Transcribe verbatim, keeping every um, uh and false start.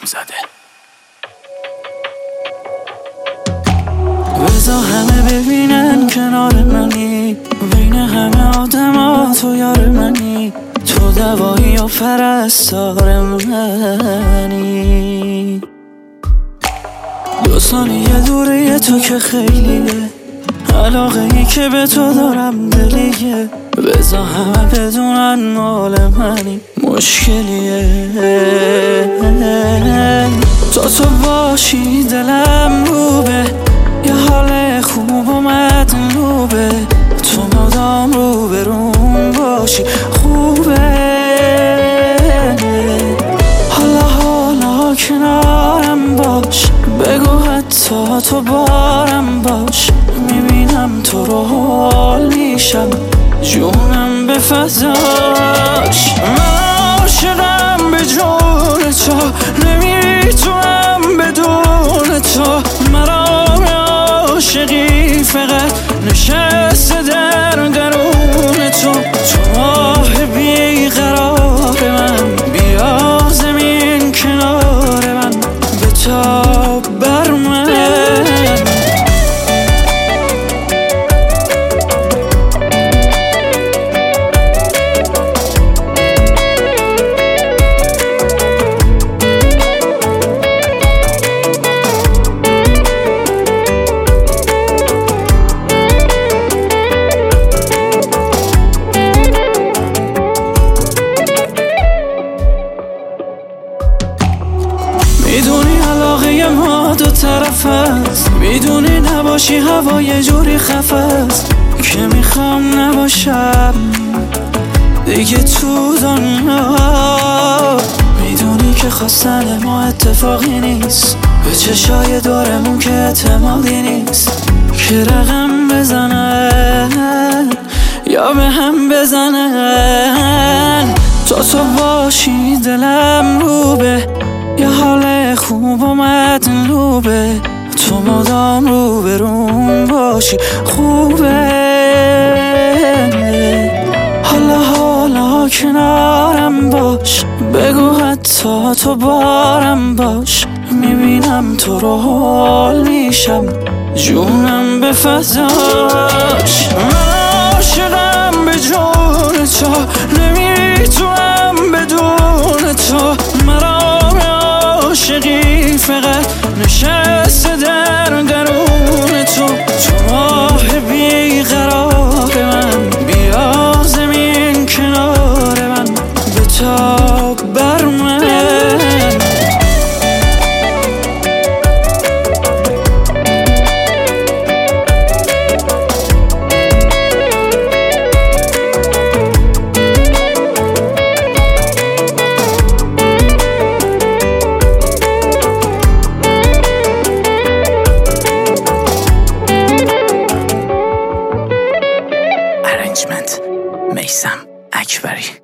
زده. بذار همه ببینن کنار منی، بین همه آدم ها تو یار منی، تو دوایی و پرستار منی. دو ثانیه دوره تو که خیلیه، علاقه ای که به تو دارم دلیه. بذار همه بدونن مال منی، مشکلیه. تو تو باشی دلم روبه، یه حال خوب و مطلوبه. تو مدام رو به روم باشی خوبه. حالا حالا کنارم باش، بگو حتی تو بارم باش. میبینم تو رو حال میشم، جونم به فضاش. من عاشقم به جون تو، نمیتونم بدون تو. مرام عاشقی فقط نشسته در درون تو. تو ماه بیقرار من، بیا زمین کنار من، بتاب بر من. میدونی علاقه ما دو طرف است، میدونی نباشی هوا یه جوری خفه است که میخوام نباشم دیگه تو دنیا. میدونی که خواستن ما اتفاقی نیست، به چشای دورمون که اعتمادی نیست، که رقم بزنن یا به هم بزنن. تو تو باشی دلم روبه، یه حال خوب و مطلوبه. تو مدام رو به روم باشی خوبه. حالا حالا کنارم باش، بگو حتی تو بارم باش. میبینم تو رو حال میشم، جونم به فضاش. من عاشقم به جون تو، نمیتونم بدون تو. مرام عاشقی فقط نشسته در درون تو. تو ماه بیقرار من، بیا زمین کنار من، بتاب بر من. میثم اکبری.